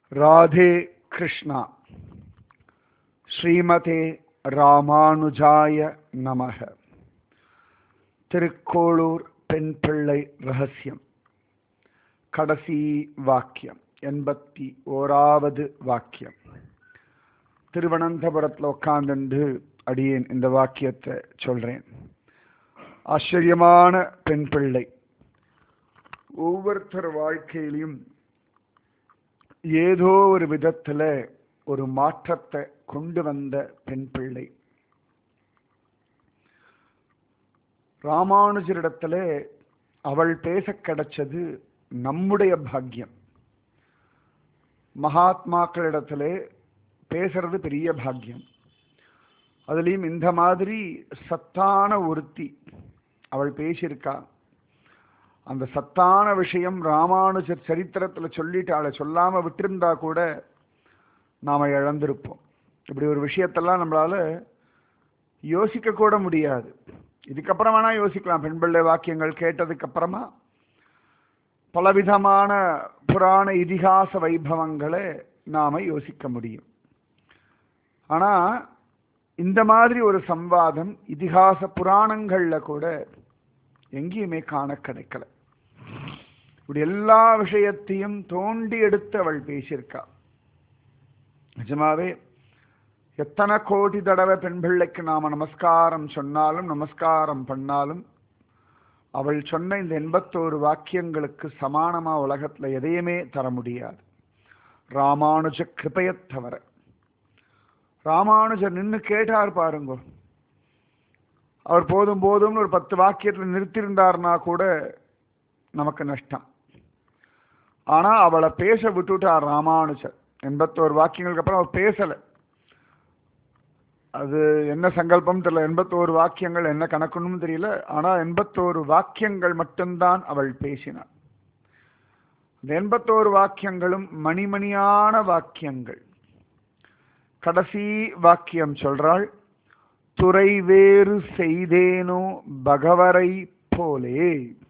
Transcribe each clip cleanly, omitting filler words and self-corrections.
ராதே கிருஷ்ணா. ஸ்ரீமதே ராமானுஜாய நமக. திருக்கோளூர் பெண் பிள்ளை ரகசியம் கடைசி வாக்கியம் 81வது வாக்கியம். திருவனந்தபுரத்தில் உட்கார்ந்து அடியேன் இந்த வாக்கியத்தை சொல்றேன். ஆச்சரியமான பெண் பிள்ளை. ஒவ்வொருத்தர் வாழ்க்கையிலையும் ஏதோ ஒரு விதத்துல ஒரு மாற்றத்தை கொண்டு வந்த பெண் பிள்ளை. ராமானுஜரிடத்துல அவள் பேச கிடைச்சது நம்முடைய பாக்கியம். மகாத்மாக்களிடத்துல பேசுறது பெரிய பாக்கியம். அதுலேயும் இந்த மாதிரி சத்தான ஒருத்தி அவள் பேசியிருக்கா. அந்த சத்தான விஷயம் ராமானுஜர் சரித்திரத்தில் சொல்லிட்டு அவளை சொல்லாமல் விட்டிருந்தா கூட நாம் இழந்திருப்போம். இப்படி ஒரு விஷயத்தெல்லாம் நம்மளால யோசிக்க கூட முடியாது. இதுக்கப்புறம் வேணா யோசிக்கலாம். பெண் பிள்ளை வாக்கியங்கள் கேட்டதுக்கு அப்புறமா பலவிதமான புராண இதிகாச வைபவங்களை நாம யோசிக்க முடியும். ஆனா இந்த மாதிரி ஒரு சம்வாதம் இதிகாச புராணங்கள்ல கூட எங்கேயுமே காண கிடைக்கல. இப்படி எல்லா விஷயத்தையும் தோண்டி எடுத்து அவள் பேசியிருக்கா. நிஜமாவே எத்தனை கோடி தடவை பெண் பிள்ளைக்கு நாம நமஸ்காரம் சொன்னாலும் நமஸ்காரம் பண்ணாலும் அவள் சொன்ன இந்த 81 வாக்கியங்களுக்கு சமானமா உலகத்துல எதையுமே தர முடியாது. ராமானுஜ கிருபையை தவிர. ராமானுஜர் நின்று கேட்டார் பாருங்க. அவர் போதும் போதும்னு ஒரு 10 வாக்கியத்தில் நிறுத்தியிருந்தார்னா கூட நமக்கு நஷ்டம். ஆனா அவளை பேச விட்டுட்டார் ராமானுஜர். 81 வாக்கியங்களுக்கு அப்புறம் அவர் பேசல. அது என்ன சங்கல்பம் தெரியல. 81 வாக்கியங்கள் என்ன கணக்குன்னு தெரியல. ஆனா 81 வாக்கியங்கள் மட்டும்தான் அவள் பேசினார். இந்த 81 வாக்கியங்களும் மணிமணியான வாக்கியங்கள். கடைசி வாக்கியம் சொல்றாள், துறை வேறு செய்தேனோ பகவரை போலே.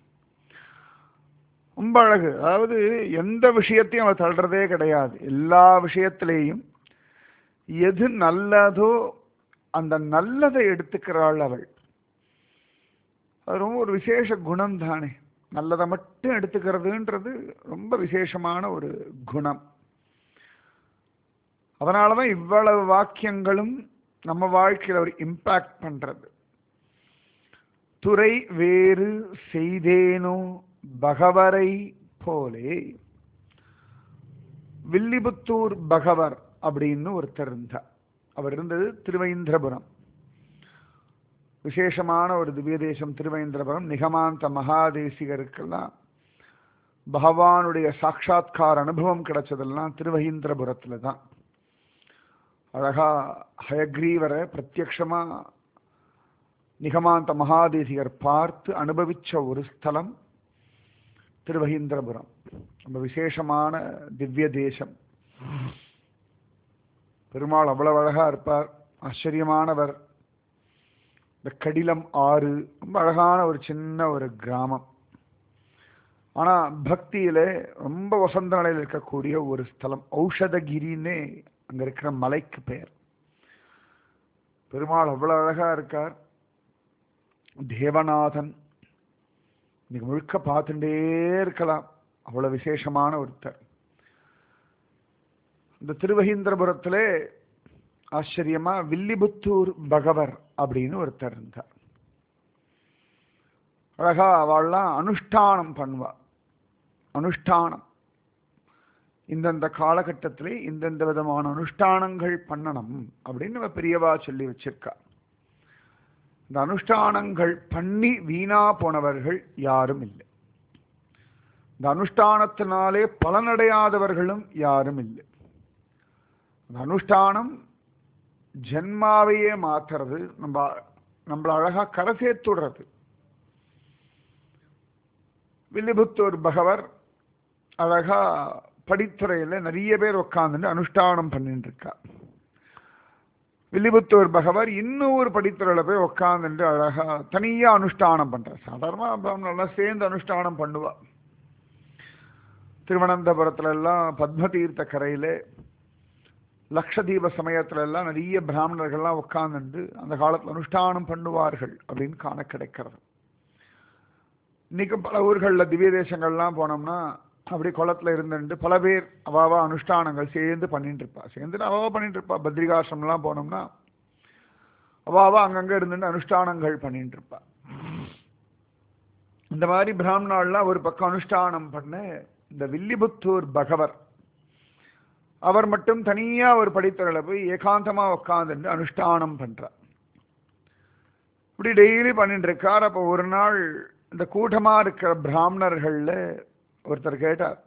ரொம்ப அழகு. அதாவது எந்த விஷயத்தையும் அவள் தள்ளுறதே கிடையாது. எல்லா விஷயத்திலேயும் எது நல்லதோ அந்த நல்லதை எடுத்துக்கிறாள் அவள். அது ரொம்ப ஒரு விசேஷ குணம் தானே. நல்லதை மட்டும் எடுத்துக்கிறதுன்றது ரொம்ப விசேஷமான ஒரு குணம். அதனாலதான் இவ்வளவு வாக்கியங்களும் நம்ம வாழ்க்கையில் ஒரு இம்பாக்ட் பண்றது. துறை வேறு செய்தேனோ பகவரை போலே. வில்லிபுத்தூர் பகவர் அப்படின்னு ஒருத்தர் இருந்தார். அவர் இருந்தது திருவேந்திரபுரம். விசேஷமான ஒரு திவ்ய தேசம் திருவேந்திரபுரம். நிகமாந்த மகாதேசிகருக்கெல்லாம் பகவானுடைய சாட்சாத்கார அனுபவம் கிடைச்சதெல்லாம் திருவேந்திரபுரத்துல தான். அழகா ஹயக்ரீவரை பிரத்யக்ஷமா நிகமாந்த மகாதேசிகர் பார்த்து அனுபவிச்ச ஒரு ஸ்தலம் திருவேந்திரபுரம். ரொம்ப விசேஷமான திவ்ய தேசம். பெருமாள் அவ்வளவு அழகா இருப்பார். ஆச்சரியமானவர். இந்த கடிலம் ஆறு ரொம்ப அழகான ஒரு சின்ன ஒரு கிராமம். ஆனா பக்தியில ரொம்ப வசந்த நிலையில் இருக்கக்கூடிய ஒரு ஸ்தலம். ஔஷதகிரின்னே அங்க இருக்கிற மலைக்கு பெயர். பெருமாள் அவ்வளவு அழகா இருக்கார். தேவநாதன் இன்னைக்கு முழுக்க பார்த்துட்டே இருக்கலாம். அவ்வளவு விசேஷமான ஒருத்தர். இந்த திருவேந்திரபுரத்திலே ஆச்சரியமா வில்லிபுத்தூர் பகவர் அப்படின்னு ஒருத்தர் இருந்தார். அழகா அவள்லாம் அனுஷ்டானம் பண்ணுவா. அனுஷ்டானம் இந்தந்த காலகட்டத்திலே இந்தந்த விதமான அனுஷ்டானங்கள் பண்ணணும் அப்படின்னு பெரியவா சொல்லி வச்சிருக்கா. இந்த அனுஷ்டானங்கள் பண்ணி வீணா போனவர்கள் யாரும் இல்லை. இந்த அனுஷ்டானத்தினாலே பலனடையாதவர்களும் யாரும் இல்லை. இந்த அனுஷ்டானம் ஜென்மாவையே மாத்துறது. நம்மள அழகா கரை சேர்த்துடுறது. வில்லிபுத்தூர் பகவர் அழகா படித்துறையில நிறைய பேர் உட்கார்ந்து அனுஷ்டானம் பண்ணிட்டு இருக்கா. வில்லிபுத்தூர் பகவர் இன்னொரு படித்துறையில போய் உட்கார்ந்துட்டு அழகா தனியா அனுஷ்டானம் பண்ற. சாதாரணமா சேர்ந்து அனுஷ்டானம் பண்ணுவா. திருவனந்தபுரத்துல எல்லாம் பத்மதீர்த்த கரையில லக்ஷதீப சமயத்துல எல்லாம் நிறைய பிராமணர்கள்லாம் உட்கார்ந்து அந்த காலத்துல அனுஷ்டானம் பண்ணுவார்கள் அப்படின்னு காண கிடைக்கிறது. இன்னைக்கு பல ஊர்களில் திவ்ய தேசங்கள்லாம் போனோம்னா அப்படி குளத்துல இருந்துட்டு பல பேர் அவாவா அனுஷ்டானங்கள் சேர்ந்து பண்ணிட்டு இருப்பா. சேர்ந்துட்டு அவாவா பண்ணிட்டு இருப்பா. பத்ரிகாசிரம்லாம் போனோம்னா அவாவா அங்கங்க இருந்துட்டு அனுஷ்டானங்கள் பண்ணிட்டு இருப்பா. இந்த மாதிரி பிராமணாலாம் ஒரு பக்கம் அனுஷ்டானம் பண்ண, இந்த வில்லிபுத்தூர் பகவர் அவர் மட்டும் தனியா ஒரு படித்துறையில போய் ஏகாந்தமா உட்கார்ந்து அனுஷ்டானம் பண்றார். இப்படி டெய்லி பண்ணிட்டு இருக்கார். அப்போ ஒரு நாள் இந்த கூட்டமா இருக்கிற பிராமணர்கள்ல ஒருத்தர் கேட்டார்,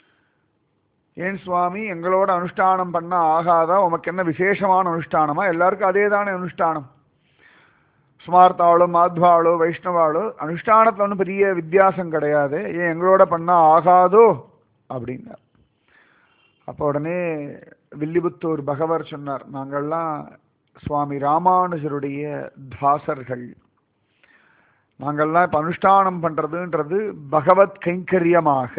ஏன் சுவாமி எங்களோட அனுஷ்டானம் பண்ண ஆகாதா? உமக்கு என்ன விசேஷமான அனுஷ்டானமா? எல்லாருக்கும் அதே தானே அனுஷ்டானம். ஸ்மார்த்தாளோ மாத்வாளோ வைஷ்ணவாளோ அனுஷ்டானத்துல ஒன்றும் பெரிய வித்தியாசம் கிடையாது, ஏன் எங்களோட பண்ணா ஆகாதோ அப்படின்னார். அப்போ உடனே வில்லிபுத்தூர் பகவர் சொன்னார், நாங்கள்லாம் சுவாமி ராமானுஜருடைய தாசர்கள். நாங்கள்லாம் இப்போ அனுஷ்டானம் பண்றதுன்றது பகவத் கைங்கரியமாக,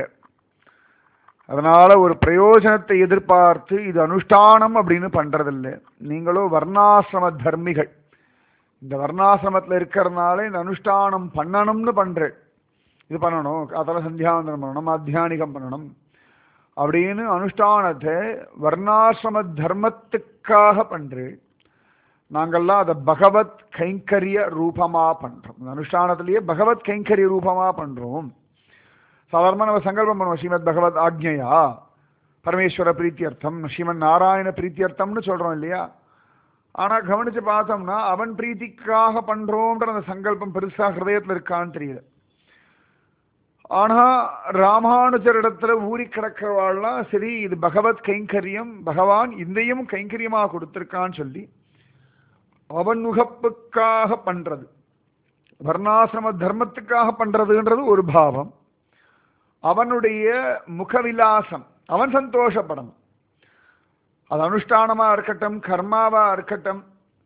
அதனால ஒரு பிரயோஜனத்தை எதிர்பார்த்து இது அனுஷ்டானம் அப்படின்னு பண்றதில்லை. நீங்களோ வர்ணாசிரம தர்மிகள், இந்த வர்ணாசிரமத்தில் இருக்கிறதுனால இந்த அனுஷ்டானம் பண்ணணும்னு பண்றேன். இது பண்ணணும், அதெல்லாம் சந்தியாவந்தனம் பண்ணணும், அத்தியானிகம் பண்ணணும் அப்படின்னு அனுஷ்டானத்தை வர்ணாசிரம தர்மத்துக்காக பண்றேன். நாங்கள்லாம் அதை பகவத் கைங்கரிய ரூபமா பண்றோம். இந்த அனுஷ்டானத்திலேயே பகவத் கைங்கரிய ரூபமா பண்றோம். சாதாரணமாக நம்ம சங்கல்பம் பண்ணுவோம், ஸ்ரீமத் பகவத் ஆக்ஞையா பரமேஸ்வர பிரீத்தியர்த்தம், ஸ்ரீமன் நாராயண பிரீத்தியர்த்தம்னு சொல்றோம் இல்லையா? ஆனா கவனிச்சு பார்த்தோம்னா அவன் பிரீத்திக்காக பண்றோம்ன்ற அந்த சங்கல்பம் பெருசா ஹிருதயத்தில் இருக்கான்னு தெரியல. ஆனா ராமானுஜரிடத்துல ஊறி கிடக்கிறவாள்லாம் சரி இது பகவத் கைங்கரியம், பகவான் இந்தையும் கைங்கரியமா கொடுத்திருக்கான்னு சொல்லி அவன் முகப்புக்காக பண்றது, வர்ணாசிரம தர்மத்துக்காக பண்றதுன்றது ஒரு பாவம். அவனுடைய முகவிலாசம், அவன் சந்தோஷப்படணும். அது அனுஷ்டானமா இருக்கட்டும், கர்மாவா இருக்கட்டும்,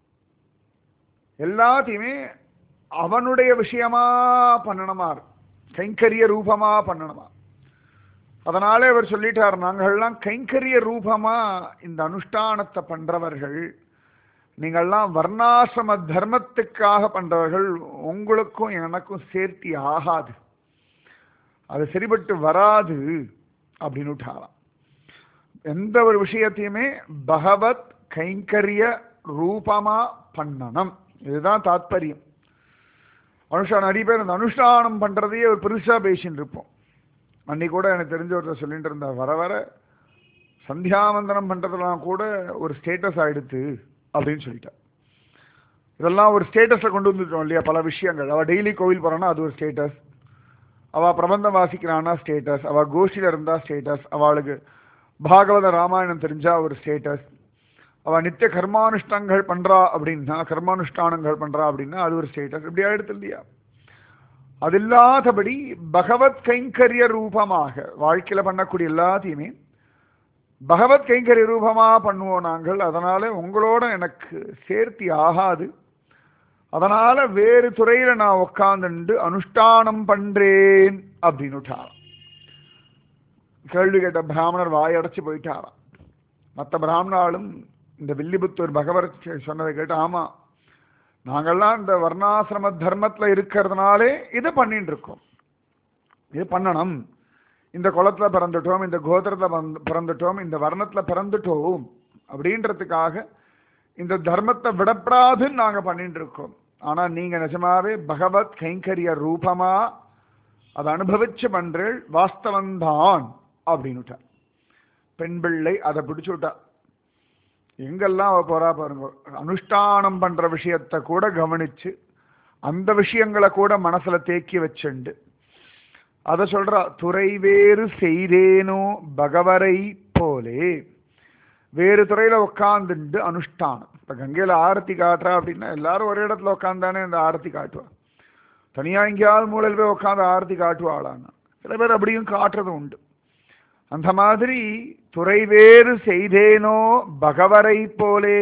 எல்லாத்தையுமே அவனுடைய விஷயமா பண்ணணுமா, கைங்கரிய ரூபமா பண்ணணுமா. அதனாலே அவர் சொல்லிட்டார், நாங்கள்லாம் கைங்கரிய ரூபமா இந்த அனுஷ்டானத்தை பண்றவர்கள், நீங்கள்லாம் வர்ணாசிரம தர்மத்துக்காக பண்றவர்கள், உங்களுக்கும் எனக்கும் சேர்த்தி ஆகாது, அது சரிபட்டு வராது அப்படின்னு விட்டாராம். எந்த ஒரு விஷயத்தையுமே பகவத் கைங்கரிய ரூபமா பண்ணணும், இதுதான் தாத்பரியம். அனுஷ்டானம் நிறைய பேர் அந்த அனுஷ்டானம் பண்றதையே ஒரு பெருசா பேசின்னு இருப்போம். அன்னைக்கு கூட எனக்கு தெரிஞ்ச ஒருத்தர் சொல்லிட்டு இருந்தா, வர வர சந்தியாவந்தனம் பண்றதெல்லாம் கூட ஒரு ஸ்டேட்டஸ் ஆயிடுத்து அப்படின்னு சொல்லிட்டா. இதெல்லாம் ஒரு ஸ்டேட்டஸை கொண்டு வந்துட்டோம் இல்லையா? பல விஷயங்கள், அவள் டெய்லி கோவில் போறான்னா அது ஒரு ஸ்டேட்டஸ், அவள் பிரபந்தம் வாசிக்கிறான்னா ஸ்டேட்டஸ், அவள் கோஷ்டியில் இருந்தா ஸ்டேட்டஸ், அவளுக்கு பாகவத ராமாயணம் தெரிஞ்சா ஒரு ஸ்டேட்டஸ், அவள் நித்திய கர்மானுஷ்டங்கள் பண்றா அப்படின்னா, கர்மானுஷ்டானங்கள் பண்றா அப்படின்னா அது ஒரு ஸ்டேட்டஸ். இப்படி ஆயிடுத்து இல்லையா? அது இல்லாதபடி பகவத் கைங்கரிய ரூபமாக வாழ்க்கையில பண்ணக்கூடிய எல்லாத்தையுமே பகவத் கைங்கரிய ரூபமா பண்ணுவோம் நாங்கள். அதனால உங்களோட எனக்கு சேர்த்தி ஆகாது, அதனால வேறு துறையில நான் உட்கார்ந்து அனுஷ்டானம் பண்றேன் அப்படின்னு விட்டாராம். கேள்வி கேட்ட பிராமணர் வாயடைச்சு போயிட்டாராம். மற்ற பிராமணாலும் இந்த வில்லிபுத்தூர் பகவர் சொன்னதை கேட்டு, ஆமா நாங்கள்லாம் இந்த வர்ணாசிரம தர்மத்துல இருக்கிறதுனாலே இது பண்ணிட்டு இருக்கோம், இது பண்ணணும், இந்த குலத்துல பிறந்துட்டோம், இந்த கோத்திரத்துல பிறந்துட்டோம், இந்த வர்ணத்துல பிறந்துட்டோம் அப்படின்றதுக்காக இந்த தர்மத்தை விடப்படாதுன்னு நாங்க பண்ணிட்டு இருக்கோம். ஆனா நீங்க நிஜமாவே பகவத் கைங்கரிய ரூபமா அதை அனுபவிச்சு பண்றேள், வாஸ்தவந்தான் அப்படின்னு. பெண் பிள்ளை அதை பிடிச்சு விட்டா. எங்கெல்லாம் அவ போறா பாருங்க, அனுஷ்டானம் பண்ற விஷயத்தை கூட கவனிச்சு அந்த விஷயங்களை கூட மனசுல தேக்கி வச்சுண்டு அதை சொல்றா, துறை வேறு செய்தேனோ பகவரை போலே. வேறு துறையில உட்காந்துண்டு அனுஷ்டானம். இப்ப கங்கையில ஆரத்தி காட்டுறா அப்படின்னா எல்லாரும் ஒரே இடத்துல உட்காந்தானே இந்த ஆரத்தி காட்டுவா. தனியா எங்கேயாவது மூலையில் போய் உட்காந்து ஆரத்தி காட்டுவாளான்னா சில பேர் அப்படியும் காட்டுறது உண்டு. அந்த மாதிரி துறை வேறு செய்தேனோ பகவரை போலே,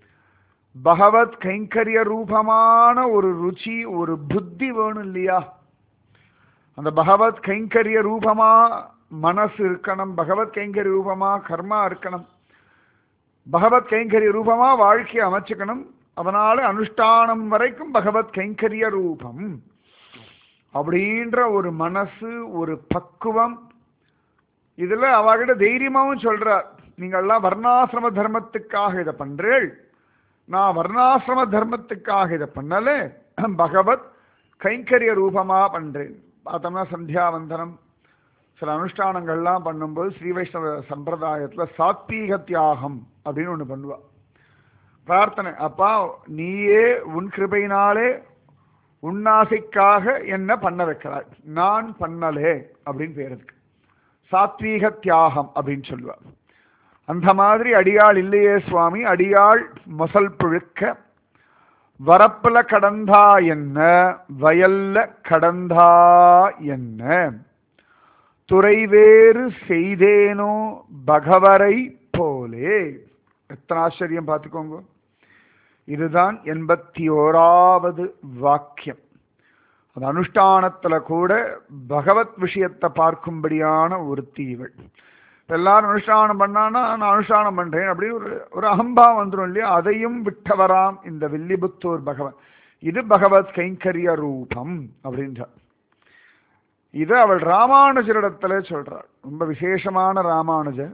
பகவத் கைங்கரிய ரூபமான ஒரு ருச்சி, ஒரு புத்தி வேணும் இல்லையா? அந்த பகவத் கைங்கரிய ரூபமா மனசு இருக்கணும், பகவத் கைங்கரிய ரூபமா கர்மா இருக்கணும், பகவத் கைங்கரிய ரூபமா வாழ்க்கையை அமைச்சுக்கணும். அதனால அனுஷ்டானம் வரைக்கும் பகவத் கைங்கரிய ரூபம் அப்படின்ற ஒரு மனசு, ஒரு பக்குவம். இதுல அவகிட்ட தைரியமாவும் சொல்றார், நீங்கள்லாம் வர்ணாசிரம தர்மத்துக்காக இதை பண்றேள், நான் வர்ணாசிரம தர்மத்துக்காக இதை பண்ணல, பகவத் கைங்கரிய ரூபமா பண்றேன். பார்த்தோம்னா சந்தியாவந்தனம் சில அனுஷ்டானங்கள்லாம் பண்ணும்போது ஸ்ரீ வைஷ்ணவ சம்பிரதாயத்துல சாத்வீக தியாகம் அப்படின்னு ஒண்ணு பண்ணுவா. பிரார்த்தனை, அப்பா நீயே உன் கிருபையினாலே உன்னாசைக்காக என்ன பண்ண வைக்கிறாய், நான் பண்ணலே அப்படின்னு பேருக்கு சாத்வீக தியாகம் அப்படின்னு சொல்லுவா. அந்த மாதிரி அடியாள் இல்லையே சுவாமி, அடியாள் மொசல் புழுக்க வரப்புல கடந்தா என்ன, வயல்ல கடந்தா என்ன, துறைவேறு செய்தேனோ பகவரை போலே. எத்தனை ஆச்சரியம் பார்த்துக்கோங்க. இதுதான் 81வது வாக்கியம். அந்த அனுஷ்டானத்துல கூட பகவத் விஷயத்தை பார்க்கும்படியான ஒருத்தி இவள். எல்லாரும் அனுஷ்டானம் பண்ணானா நான் அனுஷ்டானம் பண்றேன் அப்படின்னு ஒரு அகம்பா வந்துடும் இல்லையா, அதையும் விட்டவராம் இந்த வில்லிபுத்தூர் பகவன். இது பகவத் கைங்கரிய ரூபம் அப்படின்றார். இதை அவள் ராமானுஜரிடத்துல சொல்றாள். ரொம்ப விசேஷமான ராமானுஜர்.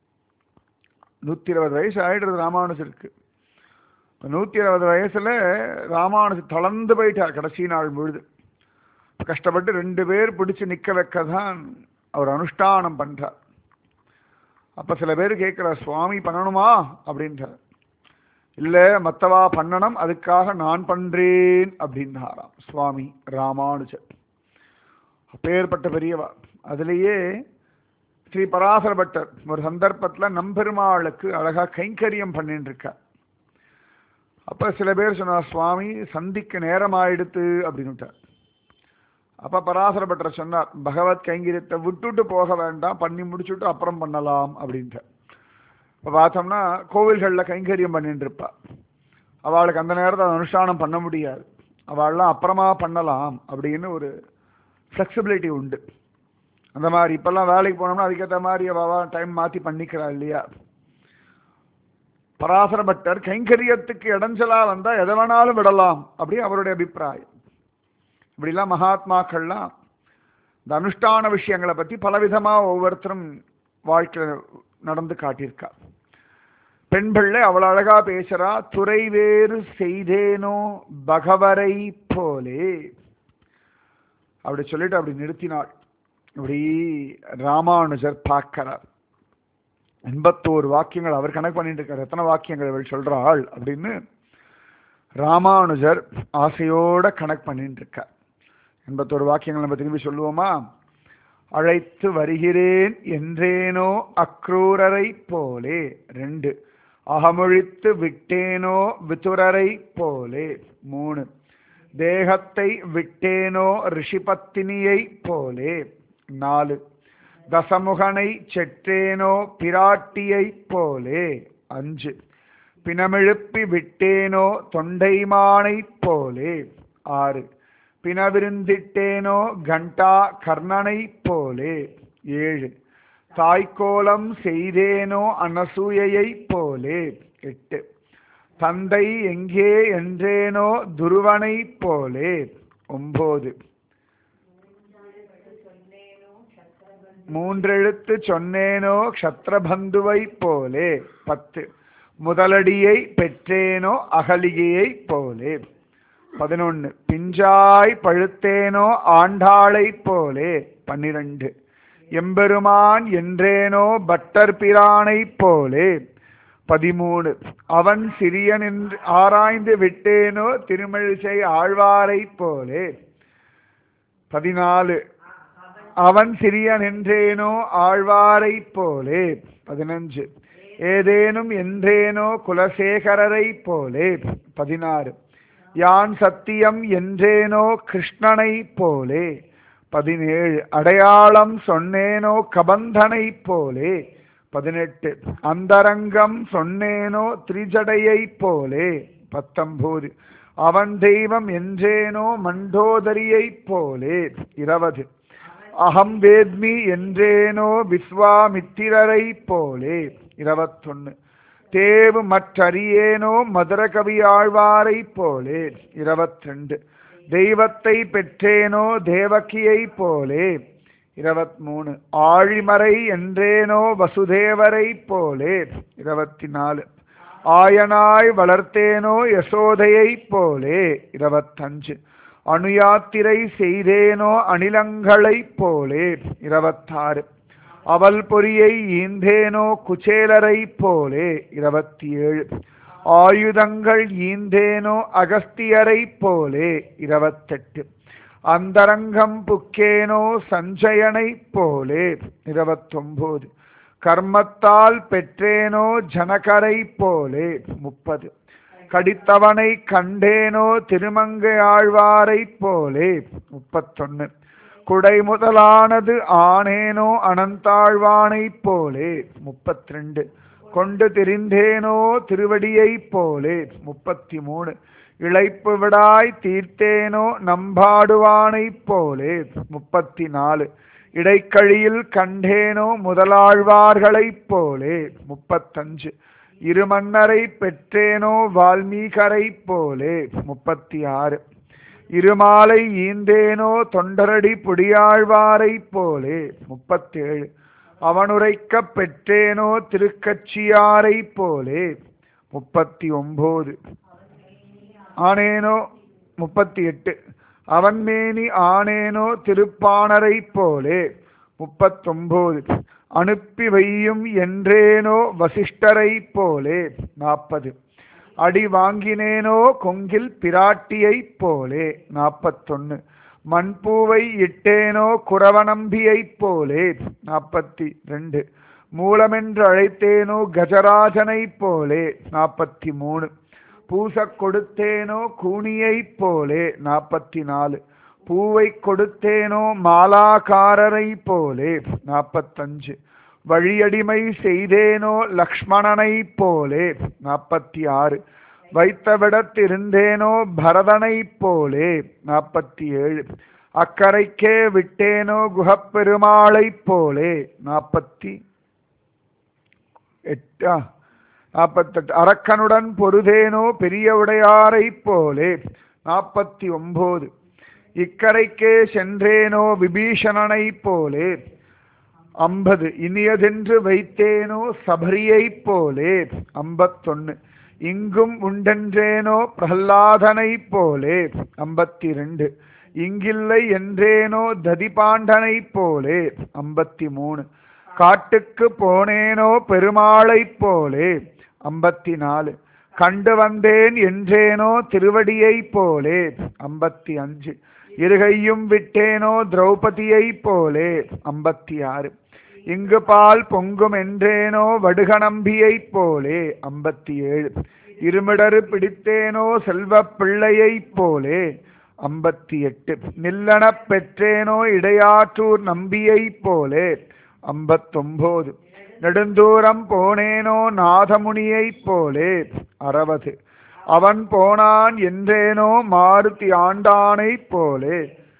120 வயசு ஆயிடுறது ராமானுஜருக்கு. 120 வயசுல ராமானுஜர் தளர்ந்து போயிட்டார் கடைசி நாள் முழுது. கஷ்டப்பட்டு 2 பேர் பிடிச்சு நிக்க வைக்கதான் அவர் அனுஷ்டானம் பண்றார். அப்ப சில பேர் கேட்கிறார், சுவாமி பண்ணணுமா அப்படின்றார். இல்ல மத்தவா பண்ணணும், அதுக்காக நான் பண்றேன் அப்படின்னாராம் சுவாமி ராமானுஜர். அப்பேற்பட்ட பெரியவா. அதுலேயே ஸ்ரீ பராசர பட்டர் ஒரு சந்தர்ப்பத்துல நம்பெருமாளுக்கு அழகா கைங்கரியம் பண்ணிட்டு இருக்கார். அப்ப சில பேர் சொன்னார், சுவாமி சந்திக்க நேரம் ஆயிடுத்து அப்படின்னுட்டார். அப்ப பராசர பட்டர் சொன்னார், பகவத் கைங்கரியத்தை விட்டுட்டு போக வேண்டாம், பண்ணி முடிச்சுட்டு அப்புறம் பண்ணலாம் அப்படின்ட்டு. இப்ப பார்த்தோம்னா கோவில்கள்ல கைங்கரியம் பண்ணிட்டு இருப்பா, அவளுக்கு அந்த நேரத்தை அனுஷ்டானம் பண்ண முடியாது, அவள்லாம் அப்புறமா பண்ணலாம் அப்படின்னு ஒரு ஃப்ளெக்சிபிலிட்டி உண்டு. அந்த மாதிரி இப்பெல்லாம் வேலைக்கு போனோம்னா அதுக்கேற்ற மாதிரி அவள் டைம் மாற்றி பண்ணிக்கிறா இல்லையா. பராசர பட்டர் கைங்கரியத்துக்கு இடைஞ்சலா வந்தா எதை வேணாலும் விடலாம் அப்படி அவருடைய அபிப்பிராயம். இப்படிலாம் மகாத்மாக்கள்லாம் இந்த அனுஷ்டான விஷயங்களை பற்றி பலவிதமா ஒவ்வொருத்தரும் வாழ்க்கையில் நடந்து காட்டியிருக்கா. பெண் பிள்ளை அவ்வளவு அழகா பேசுறா, துறை வேறு செய்தேனோ பகவரை போலே அப்படி சொல்லிட்டு அப்படி நிறுத்தினாள். இப்படி ராமானுஜர் பார்க்கிறார். 81 வாக்கியங்கள் அவர் கணக்கு பண்ணிட்டு இருக்கார். எத்தனை வாக்கியங்கள் இவள் சொல்றாள் அப்படின்னு ராமானுஜர் ஆசையோட கணக்கு பண்ணிட்டு இருக்கார். 81 வாக்கியங்கள் நம்ம திரும்பி சொல்லுவோமா? அழைத்து வருகிறேன் என்றேனோ அக்ரூரரை போலே. 2, அகமொழித்து விட்டேனோ விதுரரை போலே. 3, தேகத்தை விட்டேனோ ரிஷிபத்தினியை போலே. 4, தசமுகனை செற்றேனோ பிராட்டியை போலே. 5, பிணமெழுப்பி விட்டேனோ தொண்டைமானை போலே. 6, பிணவிருந்திட்டேனோ கண்டா கர்ணனை போலே. 7, தாய்க்கோலம் செய்தேனோ அனசூயையை போலே. 8, தந்தை எங்கே என்றேனோ துருவனை போலே. 9, 3 எழுத்து சொன்னேனோ க்ஷத்ரபந்துவை போலே. 10, முதலடியை பெற்றேனோ அகலிகையை போலே. 11, பிஞ்சாய் பழுத்தேனோ ஆண்டாளை போலே. 12, எம்பெருமான் என்றேனோ பட்டர் பிரானை போலே. 13, அவன் சிறியன் என்று ஆராய்ந்து விட்டேனோ திருமழிசை ஆழ்வாரை போலே. 14, அவன் சிறியன் என்றேனோ ஆழ்வாரை போலே. 15, ஏதேனும் என்றேனோ குலசேகரரை போலே. 16, யான் சத்தியம் என்றேனோ கிருஷ்ணனை போலே. 17, அடையாளம் சொன்னேனோ கபந்தனை போலே. 18, அந்தரங்கம் சொன்னேனோ திரிஜடையை போலே. 19, அவன் தெய்வம் என்றேனோ மண்டோதரியை போலே. 20, அகம் வேத்மி என்றேனோ விஸ்வாமித்திரரை போலே. 21 தேவு மற்றறியேனோ மதுர கவி ஆழ்வாரை போலே. 22 தெய்வத்தை பெற்றேனோ தேவகியை போலே. 23 ஆழிமறை என்றேனோ வசுதேவரை போலே. 24 ஆயனாய் வளர்த்தேனோ யசோதையை போலே. 25 அணுயாத்திரை செய்தேனோ அணிலங்களைப் போலே. 26 அவல் பொறியை ஈந்தேனோ குச்சேலரை போலே. 27 ஆயுதங்கள் ஈந்தேனோ அகஸ்தியரை போலே. 28 அந்தரங்கம் புக்கேனோ சஞ்சயனை போலே. 29 கர்மத்தால் பெற்றேனோ ஜனகரை போலே. 30 கடித்தவனை கண்டேனோ திருமங்கை ஆழ்வாரை போலே. 31 குடை முதலானது ஆனேனோ அனந்தாழ்வானை போலே. 32 கொண்டு திரிந்தேனோ திருவடியை போலே. 33 இளைப்பு விடாய் தீர்த்தேனோ நம்பாடுவானை போலே. 34 இடைக்கழியில் கண்டேனோ முதலாழ்வார்களைப் போலே. 35 இருமன்னரை பெற்றேனோ வால்மீகரை போலே. 36 இருமாலை ஈந்தேனோ தொண்டரடி புடியாழ்வாரை போலே. 37 அவனுரைக்க பெற்றேனோ திருக்கட்சியாரை போலே. 39 ஆனேனோ 38 அவன்மேனி ஆனேனோ திருப்பாணரை போலே. 39 அனுப்பி வையும் என்றேனோ வசிஷ்டரை போலே. 40 அடி வாங்கினேனோ கொங்கில் பிராட்டியை போலே. 41 மண்பூவை இட்டேனோ குரவநம்பியை போலே. 42 மூலமென்று அழைத்தேனோ கஜராஜனை போலே. 43 பூசக் கொடுத்தேனோ கூனியை போலே. 44 பூவை கொடுத்தேனோ மாலாக்காரரை போலே. 45 வழியடிமை செய்தேனோ லக்ஷ்மணனை போலே. 46 வைத்தவிடத்திருந்தேனோ பரதனை போலே. 47 அக்கரைக்கே விட்டேனோ குஹப்பெருமாளை போலே. 48 அரக்கனுடன் பொருதேனோ பெரிய உடையாரை போலே. 49 இக்கரைக்கே சென்றேனோ விபீஷணனை போலே. 50 இனியதென்று வைத்தேனோ சபரியை போலே. 51 இங்கும் உண்டென்றேனோ பிரஹ்லாதனை போலே. 52 இங்கில்லை என்றேனோ ததிபாண்டனை போலே. 53 காட்டுக்கு போனேனோ பெருமாளை போலே. 54 கண்டு வந்தேன் என்றேனோ திருவடியை போலே. 55 இருகையும் விட்டேனோ திரௌபதியை போலே. 56 இங்கு பால் பொங்கும் என்றேனோ வடுகநம்பியை போலே. 57 இருமிடறு பிடித்தேனோ செல்வ பிள்ளையை போலே. 58 நில்லனப் பெற்றேனோ இடையாற்றூர் நம்பியை போலே. 59 நெடுந்தூரம் போனேனோ நாதமுனியை போலே. 60 அவன் போனான் என்றேனோ மாருதி ஆண்டானை போலே.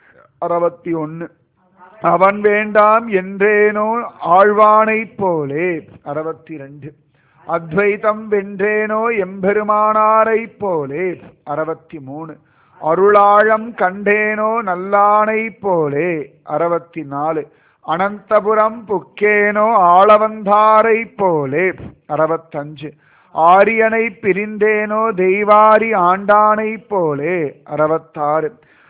61 அவன் வேண்டாம் என்றேனோ ஆழ்வானை போலே. 62 அத்வைதம் வென்றேனோ எம்பெருமானாரை போலே. 63 அருளாழம் கண்டேனோ நல்லானை போலே. 64 அனந்தபுரம் புக்கேனோ ஆளவந்தாரை போலே. 65 ஆரியனை பிரிந்தேனோ தெய்வாரி ஆண்டானை போலே. 66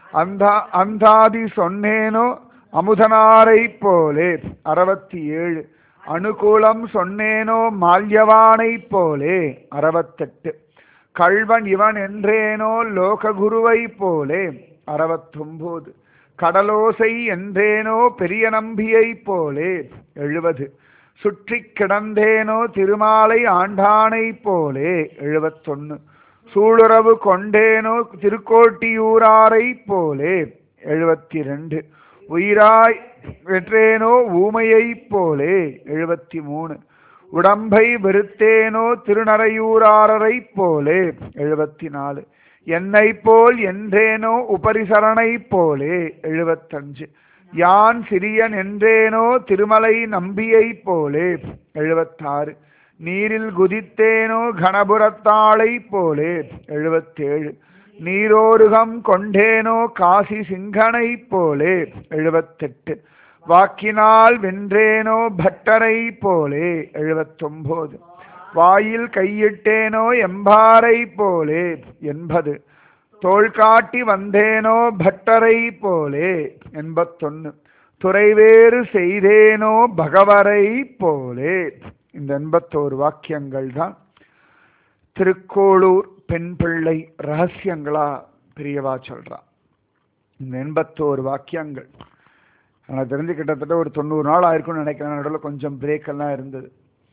அந்தாதி சொன்னேனோ அமுதனாரை போலே. 67 அனுகூலம் சொன்னேனோ மால்யவானை போலே. 68 கள்வன் இவன் என்றேனோ லோககுருவை போலே. 69 கடலோசை என்றேனோ பெரிய நம்பியை போலே. 70 சுற்றி கிடந்தேனோ திருமாலை ஆண்டானை போலே. 71 சூளுறவு கொண்டேனோ திருக்கோட்டியூராரை போலே. 72 உயிராய் வெற்றேனோ ஊமையை போலே. 73 உடம்பை வெறுத்தேனோ திருநரையூராரை போலே. 74 என்னை போல் என்றேனோ உபரிசரணை போலே. 75 யான் சிறியன் என்றேனோ திருமலை நம்பியை போலே. 76. நீரில் குதித்தேனோ கணபுரத்தாளை போலே. 77. நீரோருகம் கொண்டேனோ காசி சிங்கனை போலே. 78. வாக்கினால் வென்றேனோ பட்டரை போலே. 79. வாயில் கையிட்டேனோ எம்பாரை போலே. 80. தோள் காட்டி வந்தேனோ பட்டரை போலே. 81. துறைவேறு செய்தேனோ பகவரை போலே. இந்த 81 வாக்கியங்கள் தான் திருக்கோளூர் பெண் பிள்ளை ரகசியங்களா பெரியவா சொல்றா. இந்த 81 வாக்கியங்கள் எனக்கு தெரிஞ்சு கிட்டத்தட்ட ஒரு 90 நாள் ஆயிருக்கும்னு நினைக்கிறேன். நடுவில் கொஞ்சம் பிரேக் எல்லாம் இருந்தது.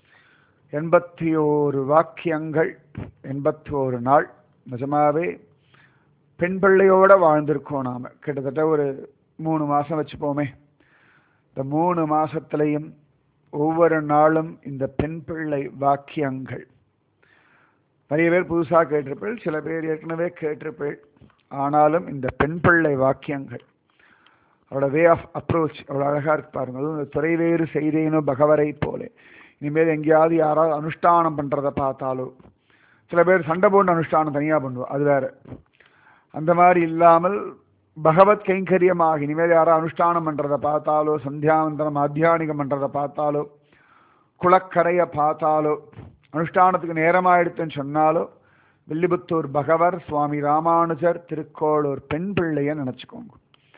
81 வாக்கியங்கள், 81 நாள். நிஜமாவே பெண் பிள்ளையோட வாழ்ந்திருக்கோம் நாம. கிட்டத்தட்ட ஒரு 3 மாசம் வச்சுப்போமே. இந்த 3 மாசத்திலையும் ஒவ்வொரு நாளும் இந்த பெண் பிள்ளை வாக்கியங்கள். நிறைய பேர் புதுசாக கேட்டிருப்பேள், சில பேர் ஏற்கனவே கேட்டிருப்பேள். ஆனாலும் இந்த பெண் பிள்ளை வாக்கியங்கள் அவரோட வே ஆஃப் அப்ரோச் அவ்வளோ அழகாக இருக்கு பாருங்க. அதுவும் இந்த துறைவேறு செய்தேனோ பகவரை போலே. இனிமேல் எங்கேயாவது யாராவது அனுஷ்டானம் பண்ணுறதை பார்த்தாலோ, சில பேர் சண்டை போட்டு அனுஷ்டானம் தனியாக பண்ணுவோம், அது வேறு. அந்த மாதிரி இல்லாமல் பகவத் கைங்கரியமாக இனிமேல் யாராவது அனுஷ்டானம் பண்ணுறதை பார்த்தாலோ, சந்தியாவந்தனம் ஆத்தியானிகம் பண்ணுறதை பார்த்தாலோ, குளக்கரையை பார்த்தாலோ, அனுஷ்டானத்துக்கு நேரமாயிடுத்துன்னு சொன்னாலோ, வில்லிபுத்தூர் பகவர் சுவாமி ராமானுஜர் திருக்கோளூர் பெண் பிள்ளைய நினச்சிக்கோங்க.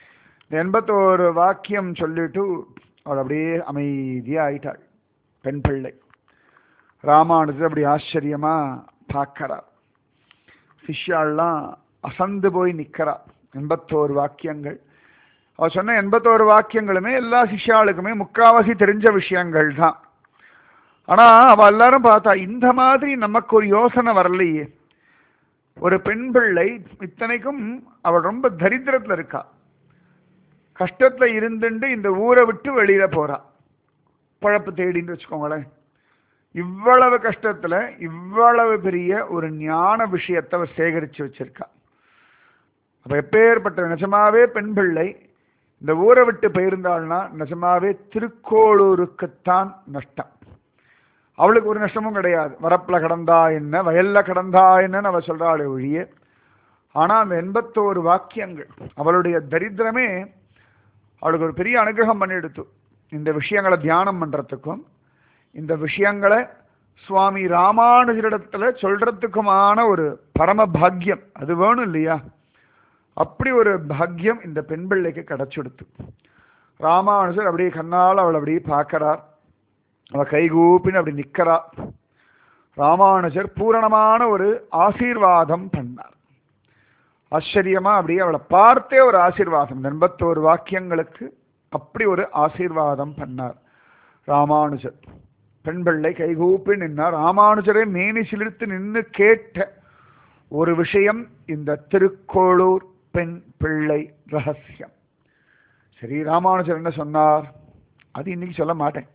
81 வாக்கியம் சொல்லிட்டு அவள் அப்படியே அமைதியாக ஆயிட்டாள். பெண் பிள்ளை ராமானுஜர் அப்படி ஆச்சரியமா பார்க்கறார். சிஷ்யாள்லாம் அசந்து போய் நிற்கிறா. 81 வாக்கியங்கள் அவர் சொன்ன 81 வாக்கியங்களுமே எல்லா சிஷ்யாளுக்குமே முக்காவாசி தெரிஞ்ச விஷயங்கள் தான். ஆனா அவ எல்லாரும் பார்த்தா இந்த மாதிரி நமக்கு ஒரு யோசனை வரலையே. ஒரு பெண் பிள்ளை, இத்தனைக்கும் அவள் ரொம்ப தரித்திரத்துல இருக்கா, கஷ்டத்துல இருந்துட்டு இந்த ஊரை விட்டு வெளியில போறா, பழப்பு தேடின்னு வச்சுக்கோங்களேன். இவ்வளவு கஷ்டத்துல இவ்வளவு பெரிய ஒரு ஞான விஷயத்தை அவர் சேகரிச்சு வச்சிருக்கா. அப்ப எப்பேற்பட்ட நிஜமாவே பெண் பிள்ளை இந்த ஊரை விட்டு போயிருந்தாள்னா நிஜமாவே திருக்கோளூருக்குத்தான் நஷ்டம். அவளுக்கு ஒரு நஷ்டமும் கிடையாது. வரப்புல கடந்தா என்ன, வயல்ல கடந்தா என்னன்னு அவ சொல்றாளே ஒழிய. ஆனா அந்த 81 வாக்கியங்கள் அவளுடைய தரித்திரமே அவளுக்கு ஒரு பெரிய அனுகிரகம் பண்ணி எடுத்து. இந்த விஷயங்களை தியானம் பண்றதுக்கும் இந்த விஷயங்களை சுவாமி ராமானுஜரிடத்துல சொல்றதுக்குமான ஒரு பரம பாக்கியம் அது வேணும் இல்லையா? அப்படி ஒரு பாக்கியம் இந்த பெண் பிள்ளைக்கு கிடைச்சுடுத்து. ராமானுஜர் அப்படியே கண்ணால் அவள் அப்படியே பார்க்கிறார். அவள் கைகூப்பின்னு அப்படி நிற்கிறா. ராமானுஜர் பூரணமான ஒரு ஆசீர்வாதம் பண்ணார். ஆச்சரியமா அப்படியே அவளை பார்த்தே ஒரு ஆசீர்வாதம். 81 வாக்கியங்களுக்கு அப்படி ஒரு ஆசீர்வாதம் பண்ணார் ராமானுஜர். பெண் பிள்ளை கைகூப்பி நின்னார். ராமானுஜரை மேனி சிலிர்த்து நின்று கேட்ட ஒரு விஷயம் இந்த திருக்கோளூர் பெண் பிள்ளை ரகசியம். சரி, ராமானுஜர் என்ன சொன்னார் அது இன்னைக்கு சொல்ல மாட்டேன்.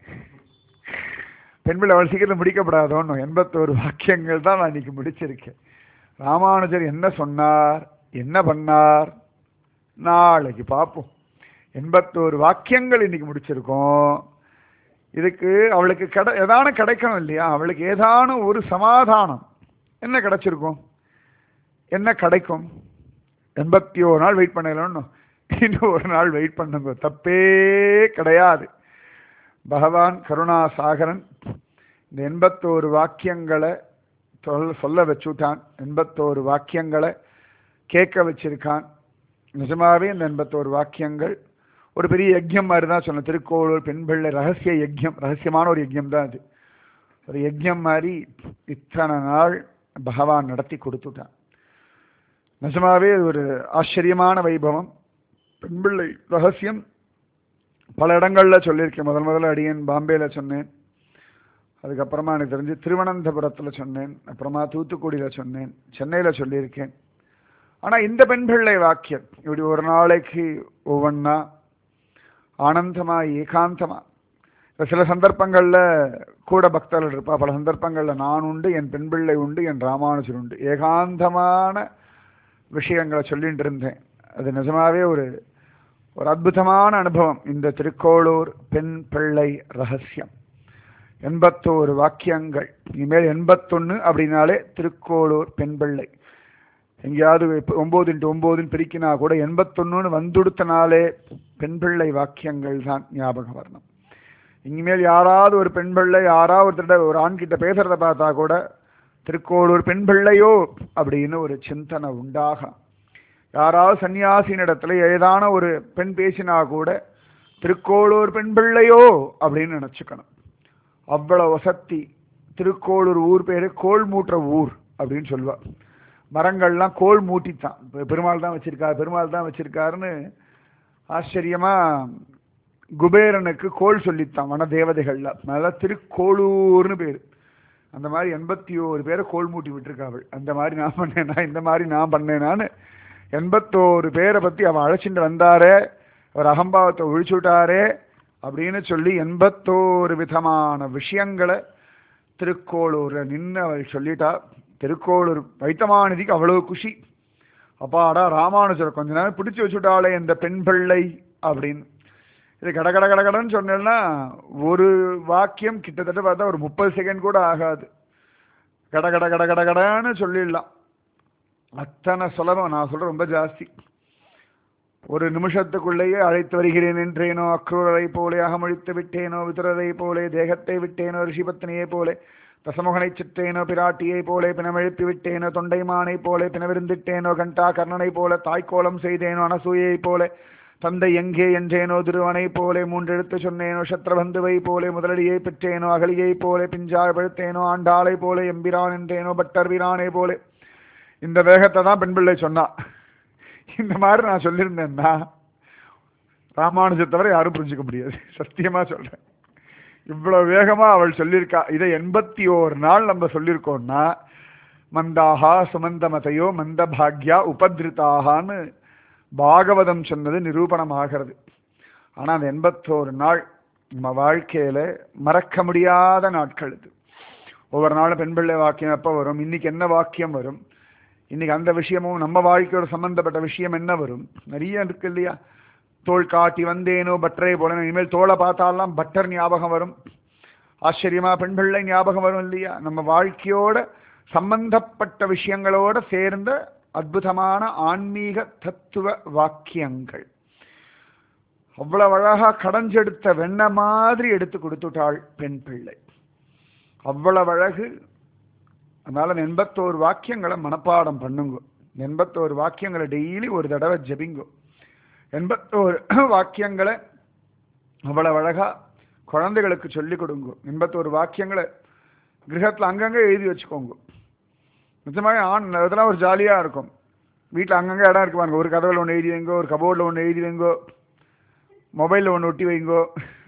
பெண் பிள்ளை அவள் சீக்கிரம் முடிக்கப்படாதோன்னு 81 வாக்கியங்கள் தான் நான் இன்னைக்கு முடிச்சிருக்கேன். ராமானுஜர் என்ன சொன்னார், என்ன பண்ணார், நாளைக்கு பார்ப்போம். 81 வாக்கியங்கள் இன்னைக்கு முடிச்சிருக்கோம். இதுக்கு அவளுக்கு ஏதான கிடைக்கணும் இல்லையா? அவளுக்கு ஏதான ஒரு சமாதானம் என்ன கிடைச்சிருக்கும், என்ன கிடைக்கும்? 81 நாள் வெயிட் பண்ணலன்னு இன்னும் ஒரு நாள் வெயிட் பண்ணுங்க, தப்பே கிடையாது. பகவான் கருணாசாகரன் இந்த 81 வாக்கியங்களை சொல்ல வச்சுட்டான். 81 வாக்கியங்களை கேட்க வச்சிருக்கான். நிஜமாவே இந்த 81 வாக்கியங்கள் ஒரு பெரிய யஜ்யம் மாதிரி தான் சொன்ன. திருக்கோளூர் பெண் பிள்ளை ரகசிய யஜ்யம், ரகசியமான ஒரு யஜ்யம் தான் அது. ஒரு யஜ்யம் மாதிரி இத்தனை நாள் பகவான் நடத்தி கொடுத்துட்டான். நிஜமாவே ஒரு ஆச்சரியமான வைபவம். பெண் பிள்ளை ரகசியம் பல இடங்களில் சொல்லியிருக்கேன். முதல்ல அடியேன் பாம்பேயில் சொன்னேன், அதுக்கப்புறமா எனக்கு தெரிஞ்சு திருவனந்தபுரத்தில் சொன்னேன், அப்புறமா தூத்துக்குடியில் சொன்னேன், சென்னையில் சொல்லியிருக்கேன். ஆனால் இந்த பெண் பிள்ளை வாக்கியம் இப்படி ஒரு நாளைக்கு ஒவ்வொன்றா ஆனந்தமாக ஏகாந்தமாக, சில சந்தர்ப்பங்களில் கூட பக்தர்கள் இருப்பா, பல சந்தர்ப்பங்களில் நான் உண்டு, என் பெண் பிள்ளை உண்டு, என் ராமானுஜர் உண்டு, ஏகாந்தமான விஷயங்களை சொல்லிட்டு இருந்தேன். அது நிஜமாவே ஒரு ஒரு அற்புதமான அனுபவம் இந்த திருக்கோளூர் பெண் பிள்ளை ரகசியம். 81 வாக்கியங்கள். இனிமேல் 81 அப்படின்னாலே திருக்கோளூர் பெண் பிள்ளை. எங்கேயாவது 9x9 பிரிக்கினா கூட 81ன்னு வந்துடுத்தனாலே பெண் பிள்ளை வாக்கியங்கள் தான் ஞாபகம் வரணும். இனிமேல் யாராவது ஒரு பெண் பிள்ளை யாராவது ஒரு ஆண்கிட்ட பேசுறத பார்த்தா கூட திருக்கோளூர் பெண் பிள்ளையோ அப்படின்னு ஒரு சிந்தனை உண்டாகும். யாராவது சன்னியாசின் இடத்துல ஏதான ஒரு பெண் பேசினா கூட திருக்கோளூர் பெண் பிள்ளையோ அப்படின்னு நினைச்சுக்கணும். அவ்வளவு வசத்தி. திருக்கோளூர் ஊர் பேரு கோல் மூட்டுற ஊர் அப்படின்னு சொல்லுவார். மரங்கள்லாம் கோல் மூட்டித்தான். பெருமாள் தான் வச்சிருக்காருன்னு ஆச்சரியமா குபேரனுக்கு கோல் சொல்லித்தான் வன தேவதைகள்ல. அதனால திருக்கோளூர்னு பேரு. அந்த மாதிரி 81 பேரை கோல் மூட்டி விட்டுருக்காள். அந்த மாதிரி நான் பண்ணேனா, இந்த மாதிரி நான் பண்ணேனான்னு 81 பேரை பத்தி அவன் அழைச்சிட்டு வந்தாரே, அவர் அகம்பாவத்தை ஒழிச்சு விட்டாரே அப்படின்னு சொல்லி 81 விதமான விஷயங்களை திருக்கோளூர்ல நின்று அவள் சொல்லிட்டா. திருக்கோளூர் வைத்தமாநிதிக்கு அவ்வளவு குஷி. அப்பாடா ராமானுஜர் கொஞ்ச நேரம் பிடிச்சி வச்சுட்டாளே இந்த பெண் பிள்ளை அப்படின்னு. இது கடன்னு சொன்னேன்னா ஒரு வாக்கியம் கிட்டத்தட்ட பார்த்தா ஒரு 30 செகண்ட் கூட ஆகாது. கடன்னு சொல்லிடலாம். அத்தனை சுலபம். நான் சொல்றேன் ரொம்ப ஜாஸ்தி. ஒரு நிமிஷத்துக்குள்ளேயே அழைத்து வருகிறேன் என்றேனோ, அக்ரூரரை போலே அகமழித்து விட்டேனோ, விதுரரை போலே தேகத்தை விட்டேனோ, ரிஷிபத்னியை போலே தசமுகனை சிற்றேனோ, பிராட்டியை போலே பிணமெழுப்பி விட்டேனோ, தொண்டைமானை போலே பிணவிருந்திட்டேனோ, கண்டா கர்ணனை போல தாய்க்கோலம் செய்தேனோ, அனசூயை போலே தந்தை எங்கே என்றேனோ, திருவனை போலே 3 எழுத்து சொன்னேனோ, சத்ரபந்துவை போலே முதலடியை பெற்றேனோ, அகலியை போலே பிஞ்சாய் பழுத்தேனோ, ஆண்டாளை போலே எம்பிரான் என்றேனோ, பட்டர் வீரானை போலே. இந்த வேகத்தை தான் பெண் பிள்ளை சொன்னா. இந்த மாதிரி நான் சொல்லியிருந்தேன்னா ராமானுஜத்தவரை யாரும் புரிஞ்சுக்க முடியாது. சத்தியமா சொல்றேன். இவ்வளவு வேகமா அவள் சொல்லியிருக்கா. இதை 81 நாள் நம்ம சொல்லியிருக்கோம்னா மந்தாகா சுமந்தமதையோ மந்த பாக்யா உபதிருத்தாகான்னு பாகவதம் சொன்னது நிரூபணமாகிறது. ஆனா அந்த 81 நாள் நம்ம வாழ்க்கையில மறக்க முடியாத நாட்கள் இது. ஒவ்வொரு நாளும் பெண் பிள்ளை வாக்கியம் எப்ப வரும், இன்னைக்கு என்ன வாக்கியம் வரும், இன்னைக்கு அந்த விஷயமும் நம்ம வாழ்க்கையோட சம்பந்தப்பட்ட விஷயம் என்ன வரும், நிறைய இருக்கு இல்லையா. தோள் காட்டி வந்தேனோ பட்டரை போல. இனிமேல் தோளை பார்த்தாலாம் பட்டர் ஞாபகம் வரும். ஆச்சரியமா பெண் பிள்ளை ஞாபகம் வரும் இல்லையா. நம்ம வாழ்க்கையோட சம்பந்தப்பட்ட விஷயங்களோட சேர்ந்த அற்புதமான ஆன்மீக தத்துவ வாக்கியங்கள். அவ்வளவு அழகா கடைஞ்செடுத்த வெண்ண மாதிரி எடுத்து கொடுத்துட்டாள் பெண் பிள்ளை. அவ்வளவு அழகு. அதனால 81 வாக்கியங்களை மனப்பாடம் பண்ணுங்க. 81 வாக்கியங்களை டெய்லி ஒரு தடவை ஜபிங்கோ. 81 வாக்கியங்களை அவ்வளவு அழகா குழந்தைகளுக்கு சொல்லிக் கொடுங்க. 81 வாக்கியங்களை கிரகத்தில் அங்கங்கே எழுதி வச்சுக்கோங்க. நிஜமாக அதெல்லாம் ஒரு ஜாலியாக இருக்கும். வீட்டில் அங்கங்கே இடம் இருக்கு பாருங்க. ஒரு கதவில் ஒன்று எழுதி வைங்கோ, ஒரு கபோர்டில் ஒன்று எழுதி வைங்கோ, மொபைலில் ஒன்று ஒட்டி வைங்கோ.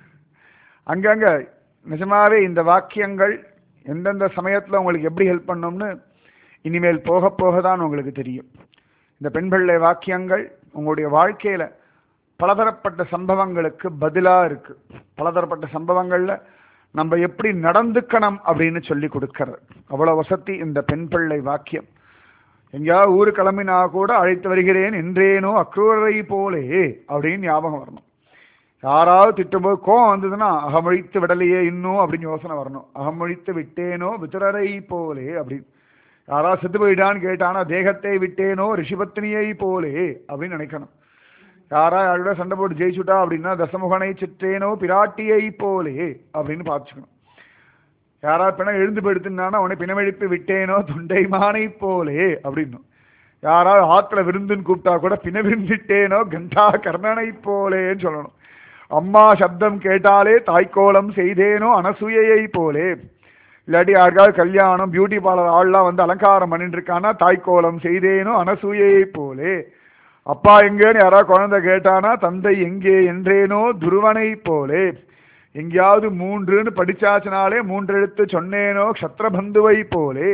அங்கங்கே நிஜமாவே இந்த வாக்கியங்கள் எந்தெந்த சமயத்தில் உங்களுக்கு எப்படி ஹெல்ப் பண்ணணும்னு இனிமேல் போக போக தான் உங்களுக்கு தெரியும். இந்த பெண் பிள்ளை வாக்கியங்கள் உங்களுடைய வாழ்க்கையில் பலதரப்பட்ட சம்பவங்களுக்கு பதிலாக இருக்கு. பலதரப்பட்ட சம்பவங்களில் நம்ம எப்படி நடந்துக்கணும் அப்படின்னு சொல்லி கொடுக்கறது அவ்வளோ வசதி இந்த பெண் பிள்ளை வாக்கியம். எங்கேயாவது ஊரு கிளம்பினா கூட அழைத்து வருகிறேன் என்றேனோ அக்ரூரரை போலே அப்படின்னு ஞாபகம் வரணும். யாராவது திட்டும்போது கோவம் வந்ததுன்னா அகமொழித்து விடலையே இன்னும் அப்படின்னு யோசனை வரணும். அகமொழித்து விட்டேனோ விதுரரை போலே அப்படின்னு. யாராவது செத்து போயிட்டான்னு கேட்டானா தேகத்தை விட்டேனோ ரிஷிபத்னியை போலே அப்படின்னு நினைக்கணும். யாரோட சண்டை போட்டு ஜெயிச்சுட்டா அப்படின்னா தசமுகனை சிற்றேனோ பிராட்டியை போலே அப்படின்னு பார்த்துக்கணும். யாராவது பிணம் எழுந்து போயிடுத்துனா உன்னை பிணமெழுப்பி விட்டேனோ தொண்டைமானை போலே அப்படின்னும். யாராவது ஆத்துல விருந்துன்னு கூப்பிட்டா கூட பிணவிருந்திட்டேனோ கண்டா கர்ணனை போலேன்னு சொல்லணும். அம்மா சப்தம் கேட்டாலே தாய்க்கோலம் செய்தேனோ அனசூயை போலே. இல்லாட்டி யாருக்காவது கல்யாணம் பியூட்டி பார்லர் ஆள்லாம் வந்து அலங்காரம் பண்ணிட்டு இருக்கானா தாய்க்கோலம் செய்தேனோ அனசூயை போலே. அப்பா எங்கேன்னு யாராவது குழந்தை கேட்டானா தந்தை எங்கே என்றேனோ துருவனை போலே. எங்கேயாவது 3ன்னு படிச்சாச்சுனாலே 3 எழுத்து சொன்னேனோ க்ஷத்ரபந்துவை போலே.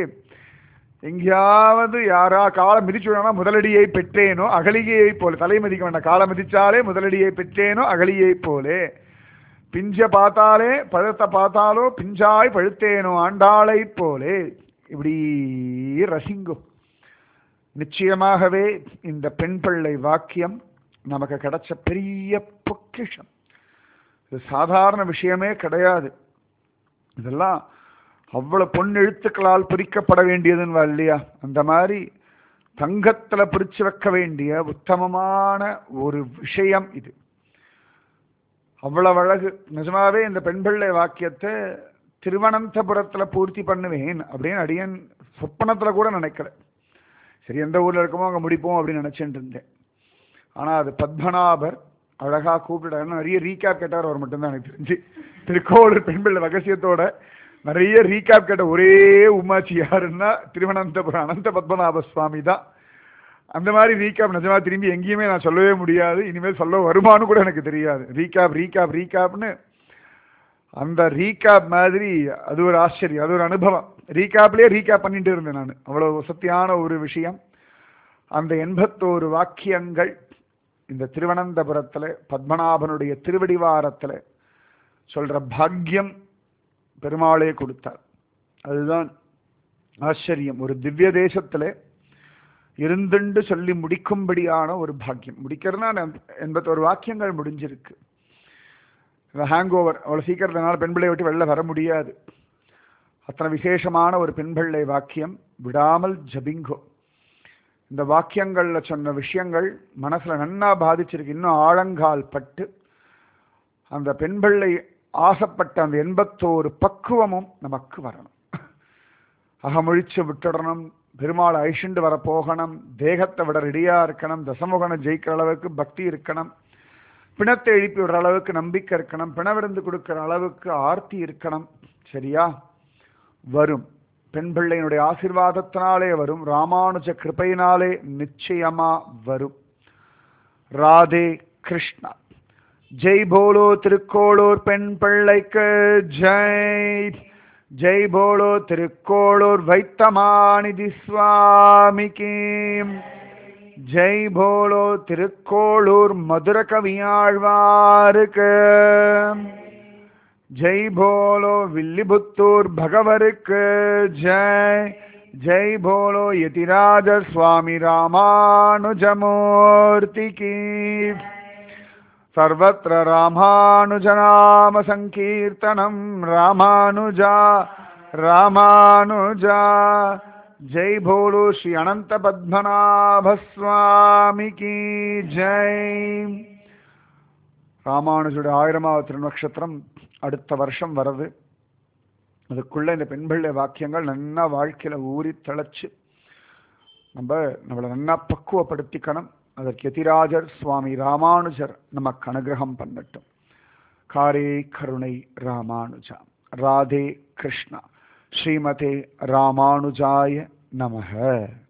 எங்கேயாவது யாரா காலை மிதிச்சுனா முதலடியை பெற்றேனோ அகலிகையை போலே. தலை மதிக்க வேண்டாம், காலை மிதிச்சாலே முதலடியை பெற்றேனோ அகலியை போலே. பிஞ்ச பார்த்தாலே பழத்தை பார்த்தாலோ பிஞ்சாய் பழுத்தேனோ ஆண்டாளை போலே. இப்படி ரசிங்கோ. நிச்சயமாகவே இந்த பெண் பிள்ளை வாக்கியம் நமக்கு கிடைச்ச பெரிய பொக்கிஷம். இது சாதாரண விஷயமே கிடையாது. இதெல்லாம் அவ்வளவு பொன்னெழுத்துக்களால் பிரிக்கப்பட வேண்டியதுன்னு இல்லையா, அந்த மாதிரி தங்கத்துல பிரிச்சு வைக்க வேண்டிய உத்தமமான ஒரு விஷயம் இது. அவ்வளவு அழகு. நிஜமாவே இந்த பெண் பிள்ளை வாக்கியத்தை திருவனந்தபுரத்துல பூர்த்தி பண்ணுவேன் அப்படின்னு அடியன் சொப்பனத்துல கூட நினைக்கல. சரி, எந்த ஊர்ல இருக்கமோ அங்க முடிப்போம் அப்படின்னு நினைச்சுட்டு இருந்தேன். ஆனா அது பத்மநாபர் அழகா கூப்பிட்டாரு. நிறைய ரீகேப் கேட்டார் அவர் மட்டும்தான் எனக்கு தெரிஞ்சு. திருக்கோளூர் பெண் பிள்ளை ரகசியத்தோட நிறைய ரீகேப் கேட்ட ஒரே உமாச்சி யாருன்னா திருவனந்தபுரம் அனந்த பத்மநாப சுவாமி தான். அந்த மாதிரி ரீகேப் நிஜமா திரும்பி எங்கேயுமே நான் சொல்லவே முடியாது. இனிமேல் சொல்ல வருமானு கூட எனக்கு தெரியாது. ரீகேப்னு அந்த ரீகேப் மாதிரி அது ஒரு ஆச்சரியம், அது ஒரு அனுபவம். ரீகேப்லயே ரீகேப் பண்ணிட்டு இருந்தேன் நான். அவ்வளவு சத்தியான ஒரு விஷயம். அந்த 81 வாக்கியங்கள் இந்த திருவனந்தபுரத்துல பத்மநாபனுடைய திருவடிவாரத்துல சொல்ற பாக்கியம் பெருமாளே கொடுத்தார். அதுதான் ஆச்சரியம். ஒரு திவ்ய தேசத்துல இருந்துண்டு சொல்லி முடிக்கும்படியான ஒரு பாக்கியம். முடிக்கிறதுனா 81 வாக்கியங்கள் முடிஞ்சிருக்கு. ஹேங் ஓவர் அவ்வளவு சீக்கிரத்தினால பெண் பிள்ளை விட்டு வெளில வர முடியாது. அத்தனை விசேஷமான ஒரு பெண் பிள்ளை வாக்கியம். விடாமல் ஜபிங்கோ. இந்த வாக்கியங்கள்ல சொன்ன விஷயங்கள் மனசுல நன்னா பாதிச்சிருக்கு. இன்னும் ஆழங்கால் பட்டு அந்த பெண் பிள்ளை ஆசைப்பட்ட அந்த 81 பக்குவமும் நமக்கு வரணும். அகமொழிச்சு விட்டுடணும். பெருமாள் ஐஷண்டு வர போகணும். தேகத்தை விட ரெடியா இருக்கணும். தசமுகனை ஜெயிக்கிற அளவுக்கு பக்தி இருக்கணும். பிணத்தை எழுப்பி விடுற அளவுக்கு நம்பிக்கை இருக்கணும். பிணவிருந்து கொடுக்கிற அளவுக்கு ஆர்த்தி இருக்கணும். சரியா? வரும். பெண் பிள்ளையினுடைய ஆசீர்வாதத்தினாலே வரும். ராமானுஜ கிருபையினாலே நிச்சயமா வரும். ராதே கிருஷ்ணா. ஜெய் போலோ திருக்கோளூர் பெண் பிள்ளைக்கு ஜெய். ஜெய் போலோ திருக்கோளூர் வைத்தமாநிதி சுவாமிக்கு ஜெய். போலோ திருக்கோளூர் மதுர கவியாழ்வாருக்கு ஜெய். போலோ வில்லிபுத்தூர் பகவருக்கு ஜெய். ஜெய் போலோ யதிராஜ சுவாமி ராமானுஜமூர்த்திக்கு. सर्वत्र रामानुजनाम संकीर्तनम रामानुजा रामानुजा. जय भोलो श्री अनंत पद्मनाभ स्वामी की जय. ராமானுஜோட 1000வது திருநக்ஷத்திரம் அடுத்த வருஷம் வருது. அதுக்குள்ள இந்த பெண் பிள்ளை வாக்கியங்கள் நன்னா வாழ்க்கையில ஊறி தழைச்சு நம்மளை நன்னா பக்குவப்படுத்திக்கணும். அதற்கு யதிராஜர் சுவாமி ராமானுஜர் நமக்கு அனுகிரகம் பண்ணட்டும். காரே கருணை ராமானுஜா. ராதே கிருஷ்ணா. ஸ்ரீமதே ராமானுஜாய நமஹ.